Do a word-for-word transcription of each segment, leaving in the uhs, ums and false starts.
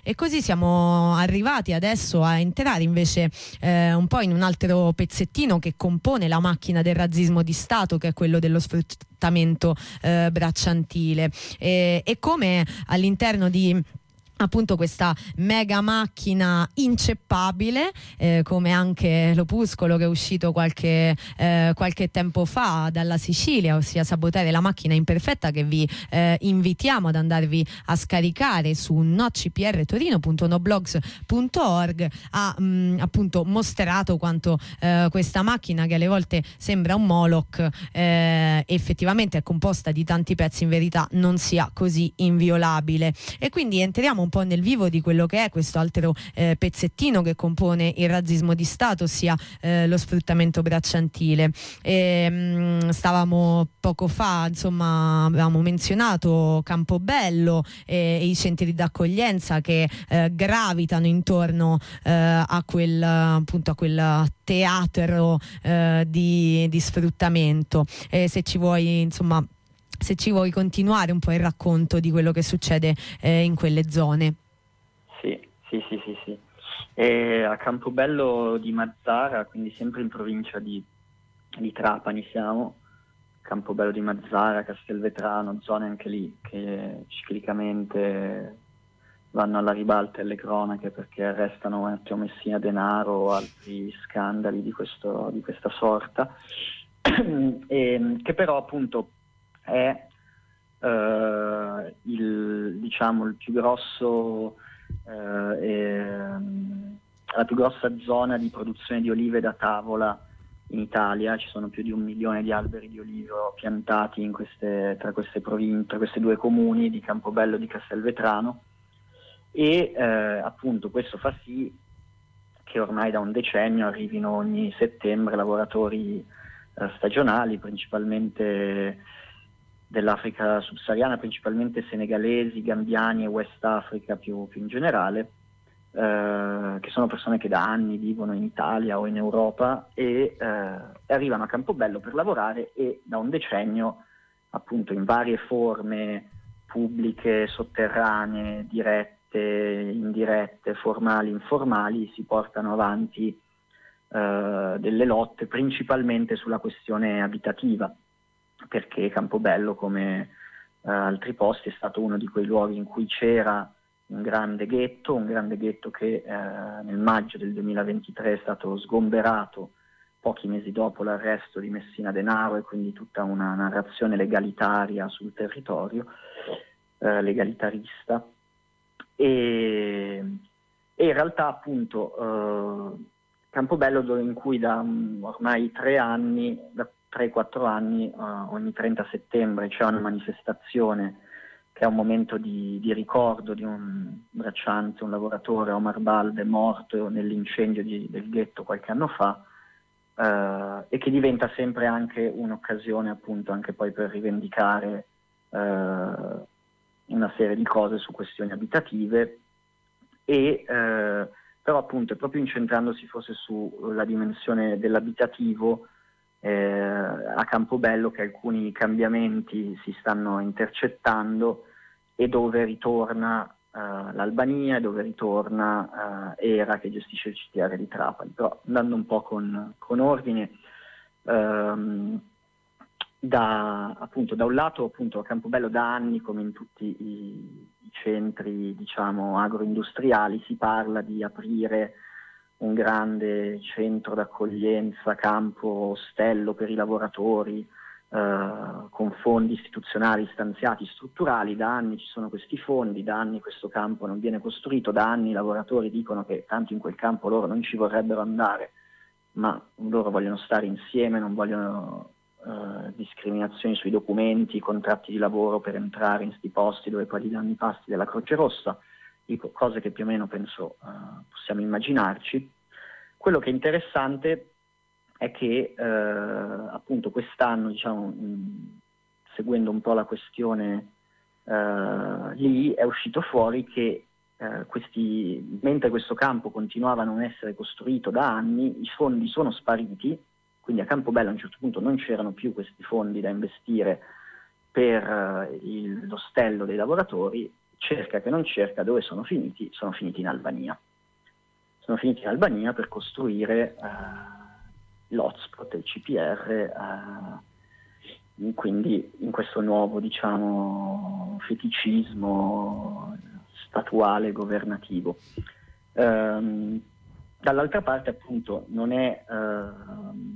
E così siamo arrivati adesso a entrare invece eh, un po' in un altro pezzettino che compone la macchina del razzismo di Stato, che è quello dello sfruttamento eh, bracciantile, e, e come all'interno di appunto questa mega macchina inceppabile, eh, come anche l'opuscolo che è uscito qualche, eh, qualche tempo fa dalla Sicilia, ossia Sabotare la macchina imperfetta, che vi eh, invitiamo ad andarvi a scaricare su nocprtorino punto noblogs punto org, ha mh, appunto mostrato quanto eh, questa macchina, che alle volte sembra un Moloch, eh, effettivamente è composta di tanti pezzi, in verità non sia così inviolabile. E quindi entriamo un po' nel vivo di quello che è questo altro eh, pezzettino che compone il razzismo di Stato, ossia eh, lo sfruttamento bracciantile. E, mh, stavamo poco fa, insomma, avevamo menzionato Campobello e, e i centri d'accoglienza che eh, gravitano intorno eh, a quel appunto a quel teatro eh, di, di sfruttamento. E se ci vuoi, insomma, se ci vuoi continuare un po' il racconto di quello che succede eh, in quelle zone. Sì, sì, sì, sì, sì. E a Campobello di Mazara, quindi sempre in provincia di, di Trapani siamo, Campobello di Mazara, Castelvetrano, zone anche lì che ciclicamente vanno alla ribalta alle cronache perché arrestano Matteo Messina Denaro o altri scandali di, questo, di questa sorta, e, che però appunto è eh, il, diciamo, il più grosso eh, eh, la più grossa zona di produzione di olive da tavola in Italia. Ci sono più di un milione di alberi di olivo piantati in queste, tra queste province, tra questi due comuni di Campobello e di Castelvetrano, e eh, appunto questo fa sì che ormai da un decennio arrivino ogni settembre lavoratori eh, stagionali, principalmente dell'Africa subsahariana, principalmente senegalesi, gambiani e West Africa più, più in generale, eh, che sono persone che da anni vivono in Italia o in Europa e eh, arrivano a Campobello per lavorare, e da un decennio appunto in varie forme pubbliche, sotterranee, dirette, indirette, formali, informali, si portano avanti eh, delle lotte principalmente sulla questione abitativa, perché Campobello, come eh, altri posti, è stato uno di quei luoghi in cui c'era un grande ghetto, un grande ghetto che eh, nel maggio del duemilaventitré è stato sgomberato pochi mesi dopo l'arresto di Messina Denaro, e quindi tutta una narrazione legalitaria sul territorio, eh, legalitarista, e, e in realtà appunto eh, Campobello, dove in cui da um, ormai tre anni, da tre quattro anni, uh, ogni trenta settembre c'è una manifestazione che è un momento di, di ricordo di un bracciante, un lavoratore, Omar Balde, morto nell'incendio di, del ghetto qualche anno fa, uh, e che diventa sempre anche un'occasione appunto anche poi per rivendicare uh, una serie di cose su questioni abitative, e uh, però appunto è proprio incentrandosi forse sulla dimensione dell'abitativo eh, a Campobello che alcuni cambiamenti si stanno intercettando, e dove ritorna eh, l'Albania, e dove ritorna eh, Era, che gestisce il C T R di Trapani. Però andando un po' con, con ordine, ehm, da, appunto, da un lato appunto a Campobello da anni, come in tutti i, i centri diciamo agroindustriali, si parla di aprire un grande centro d'accoglienza, campo ostello per i lavoratori, eh, con fondi istituzionali stanziati, strutturali. Da anni ci sono questi fondi, da anni questo campo non viene costruito, da anni i lavoratori dicono che tanto in quel campo loro non ci vorrebbero andare, ma loro vogliono stare insieme, non vogliono Uh, discriminazioni sui documenti, contratti di lavoro per entrare in sti posti dove poi gli danno i pasti della Croce Rossa, dico cose che più o meno penso uh, possiamo immaginarci. Quello che è interessante è che uh, appunto quest'anno, diciamo, mh, seguendo un po' la questione uh, lì, è uscito fuori che uh, questi, mentre questo campo continuava a non essere costruito da anni, i fondi sono spariti. Quindi a Campobello a un certo punto non c'erano più questi fondi da investire per uh, il, l'ostello dei lavoratori, cerca che non cerca, dove sono finiti? Sono finiti in Albania. Sono finiti in Albania per costruire uh, l'hotspot, il C P R, uh, quindi in questo nuovo, diciamo, feticismo statuale governativo. Um, dall'altra parte, appunto, non è uh,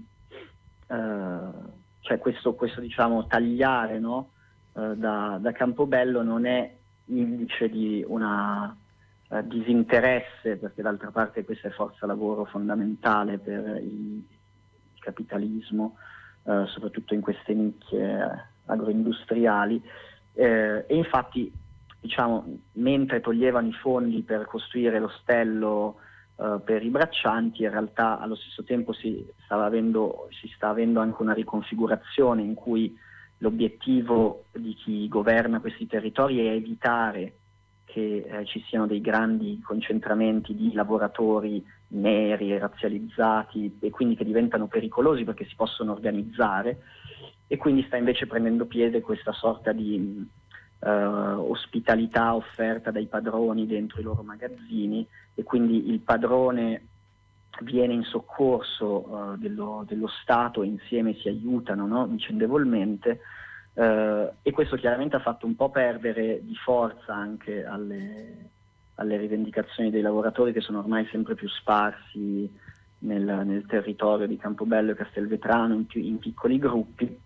uh, cioè questo, questo diciamo tagliare, no? uh, da, da Campobello non è indice di una uh, disinteresse, perché d'altra parte questa è forza lavoro fondamentale per il capitalismo, uh, soprattutto in queste nicchie agroindustriali, eh, e infatti, diciamo, mentre toglievano i fondi per costruire l'ostello uh, per i braccianti, in realtà allo stesso tempo si stava avendo, si sta avendo anche una riconfigurazione in cui l'obiettivo di chi governa questi territori è evitare che eh, ci siano dei grandi concentramenti di lavoratori neri e razzializzati, e quindi che diventano pericolosi perché si possono organizzare, e quindi sta invece prendendo piede questa sorta di uh, ospitalità offerta dai padroni dentro i loro magazzini, e quindi il padrone viene in soccorso uh, dello, dello Stato, e insieme si aiutano, no? vicendevolmente, uh, e questo chiaramente ha fatto un po' perdere di forza anche alle, alle rivendicazioni dei lavoratori, che sono ormai sempre più sparsi nel, nel territorio di Campobello e Castelvetrano in, più, in piccoli gruppi,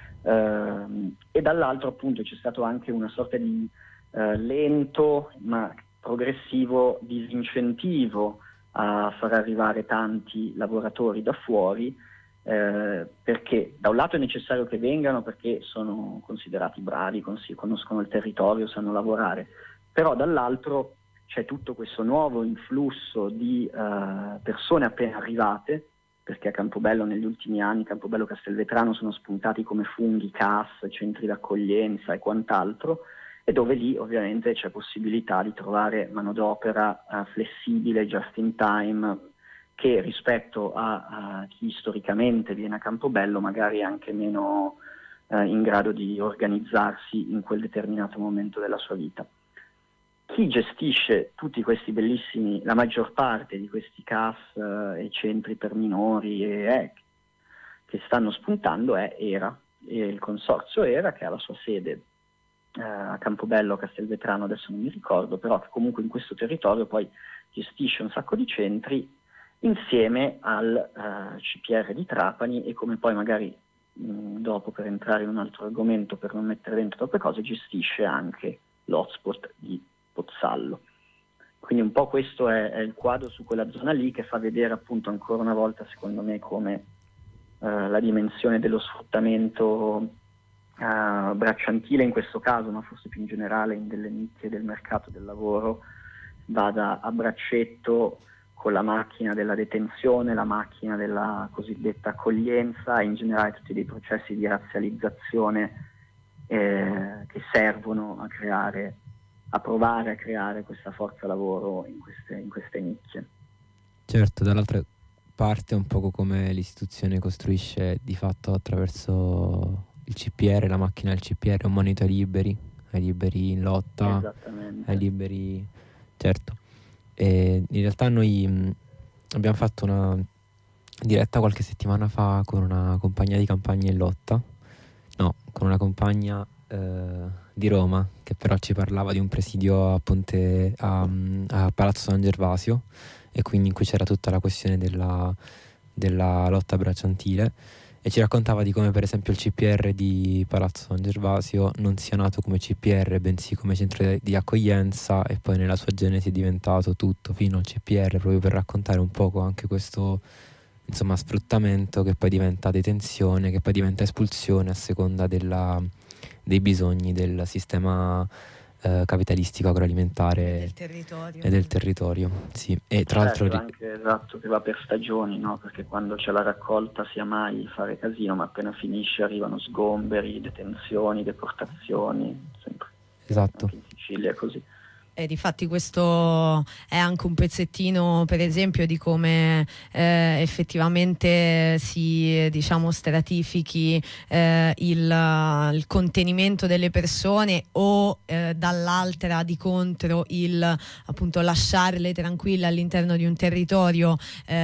uh, e dall'altro appunto c'è stato anche una sorta di uh, lento ma progressivo disincentivo a far arrivare tanti lavoratori da fuori, eh, perché da un lato è necessario che vengano perché sono considerati bravi, cons- conoscono il territorio, sanno lavorare, però dall'altro c'è tutto questo nuovo influsso di eh, persone appena arrivate, perché a Campobello negli ultimi anni, Campobello Castelvetrano, sono spuntati come funghi C A S, centri d'accoglienza e quant'altro, e dove lì ovviamente c'è possibilità di trovare manodopera uh, flessibile, just in time, che rispetto a, a chi storicamente viene a Campobello magari è anche meno uh, in grado di organizzarsi in quel determinato momento della sua vita. Chi gestisce tutti questi bellissimi, la maggior parte di questi C A S uh, e centri per minori e, eh, che stanno spuntando è ERA, e il consorzio ERA, che ha la sua sede a Campobello, a Castelvetrano, adesso non mi ricordo, però che comunque in questo territorio poi gestisce un sacco di centri insieme al uh, C P R di Trapani, e come poi magari mh, dopo, per entrare in un altro argomento, per non mettere dentro troppe cose, gestisce anche l'hotspot di Pozzallo. Quindi un po' questo è, è il quadro su quella zona lì, che fa vedere appunto ancora una volta, secondo me, come uh, la dimensione dello sfruttamento Uh, bracciantile in questo caso, ma forse più in generale in delle nicchie del mercato del lavoro, vada a braccetto con la macchina della detenzione, la macchina della cosiddetta accoglienza, e in generale tutti dei processi di razzializzazione eh, che servono a creare, a provare a creare questa forza lavoro in queste, in queste nicchie. Certo, dall'altra parte un poco come l'istituzione costruisce di fatto attraverso il C P R, la macchina del C P R, un monito ai liberi, ai liberi in lotta, Esattamente. ai liberi, certo. E in realtà noi mh, abbiamo fatto una diretta qualche settimana fa con una compagnia di campagna in lotta, no, con una compagna eh, di Roma, che però ci parlava di un presidio a Ponte, a, a Palazzo San Gervasio, e quindi in cui c'era tutta la questione della, della lotta bracciantile, e ci raccontava di come per esempio il C P R di Palazzo San Gervasio non sia nato come C P R bensì come centro di accoglienza, e poi nella sua genesi è diventato tutto fino al C P R, proprio per raccontare un poco anche questo, insomma, sfruttamento che poi diventa detenzione, che poi diventa espulsione a seconda della, dei bisogni del sistema eh, capitalistico agroalimentare e del territorio. E del territorio, sì. E tra certo, l'altro anche esatto, che va per stagioni, no? Perché quando c'è la raccolta sia mai fare casino, ma appena finisce arrivano sgomberi, detenzioni, deportazioni, sempre. Esatto. Anche in Sicilia è così. E difatti questo è anche un pezzettino, per esempio, di come eh, effettivamente si, diciamo, stratifichi eh, il, il contenimento delle persone o eh, dall'altra di contro il appunto lasciarle tranquille all'interno di un territorio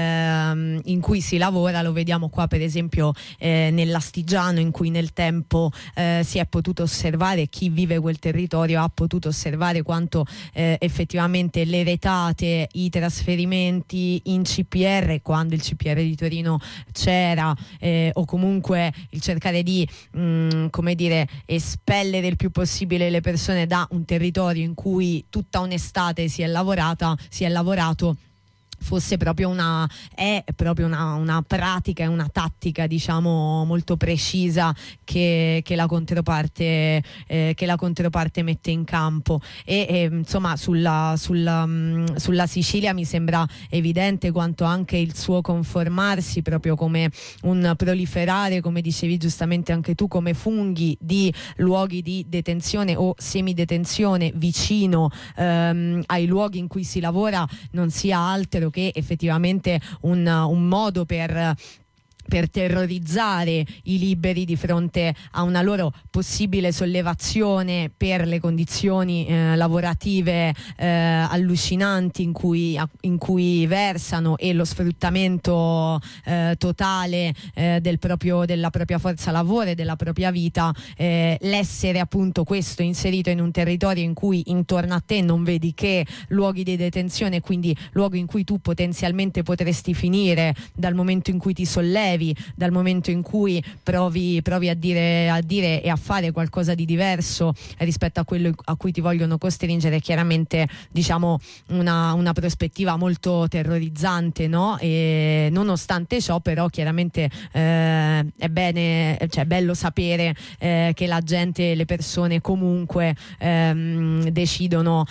ehm, in cui si lavora. Lo vediamo qua per esempio eh, nell'Astigiano, in cui nel tempo eh, si è potuto osservare, chi vive quel territorio ha potuto osservare quanto Eh, effettivamente le retate, i trasferimenti in C P R, quando il C P R di Torino c'era, eh, o comunque il cercare di mh, come dire, espellere il più possibile le persone da un territorio in cui tutta un'estate si è lavorata, si è lavorato, fosse proprio una è proprio una, una pratica e una tattica, diciamo, molto precisa che, che la controparte eh, che la controparte mette in campo. E, e insomma sulla, sulla, mh, sulla Sicilia mi sembra evidente quanto anche il suo conformarsi, proprio come un proliferare, come dicevi giustamente anche tu, come funghi di luoghi di detenzione o semidetenzione vicino ehm, ai luoghi in cui si lavora, non sia altro che effettivamente un, un modo per per terrorizzare i liberi di fronte a una loro possibile sollevazione per le condizioni eh, lavorative eh, allucinanti in cui, a, in cui versano, e lo sfruttamento eh, totale eh, del proprio, della propria forza lavoro e della propria vita. Eh, l'essere appunto questo inserito in un territorio in cui intorno a te non vedi che luoghi di detenzione, quindi luoghi in cui tu potenzialmente potresti finire dal momento in cui ti sollevi, dal momento in cui provi, provi a, dire, a dire e a fare qualcosa di diverso rispetto a quello a cui ti vogliono costringere, chiaramente, diciamo, una, una prospettiva molto terrorizzante, no? E nonostante ciò, però, chiaramente eh, è bene, cioè è bello sapere eh, che la gente, le persone comunque ehm, decidono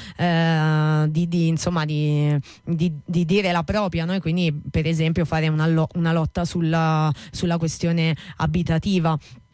eh, di, di, insomma, di, di, di dire la propria, no? E quindi, per esempio, fare una, lo, una lotta sulla sulla questione abitativa.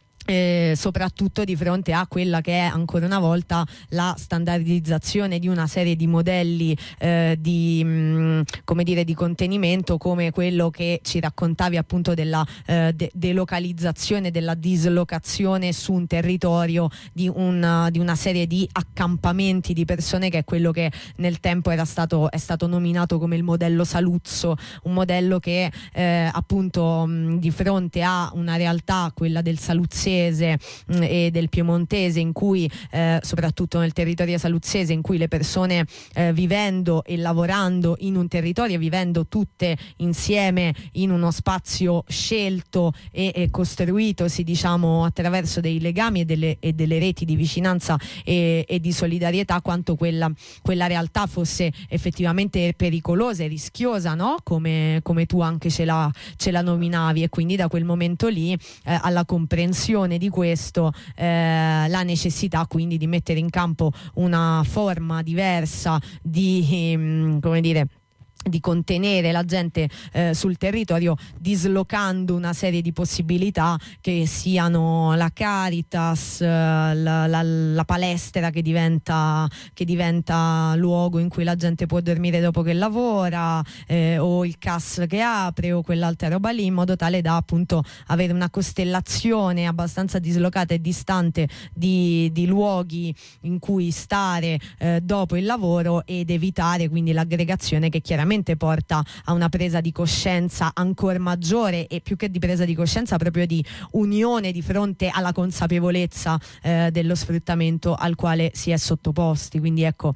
Eh, soprattutto di fronte a quella che è ancora una volta la standardizzazione di una serie di modelli eh, di, mh, come dire, di contenimento, come quello che ci raccontavi appunto della eh, de- delocalizzazione, della dislocazione su un territorio di, un, di una serie di accampamenti di persone, che è quello che nel tempo era stato, è stato nominato come il modello Saluzzo, un modello che eh, appunto mh, di fronte a una realtà, quella del saluzzese mh, e del piemontese, in cui eh, soprattutto nel territorio saluzzese, in cui le persone eh, vivendo e lavorando in un territorio, vivendo tutte insieme in uno spazio scelto e, e costruitosi, diciamo, attraverso dei legami e delle, e delle reti di vicinanza e, e di solidarietà, quanto quella, quella realtà fosse effettivamente pericolosa e rischiosa, no? Come, come tu anche ce la, ce la nominavi. E quindi da quel momento lì eh, alla comprensione di questo, eh, la necessità quindi di mettere in campo una forma diversa di, ehm, come dire, di contenere la gente eh, sul territorio, dislocando una serie di possibilità, che siano la Caritas, eh, la, la, la palestra che diventa, che diventa luogo in cui la gente può dormire dopo che lavora, eh, o il C A S che apre, o quell'altra roba lì, in modo tale da appunto avere una costellazione abbastanza dislocata e distante di, di luoghi in cui stare eh, dopo il lavoro, ed evitare quindi l'aggregazione, che chiaramente porta a una presa di coscienza ancora maggiore, e più che di presa di coscienza proprio di unione di fronte alla consapevolezza eh, dello sfruttamento al quale si è sottoposti. Quindi ecco,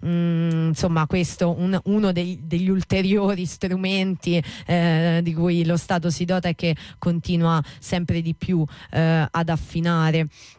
mh, insomma, questo un, uno dei, degli ulteriori strumenti eh, di cui lo Stato si dota e che continua sempre di più eh, ad affinare.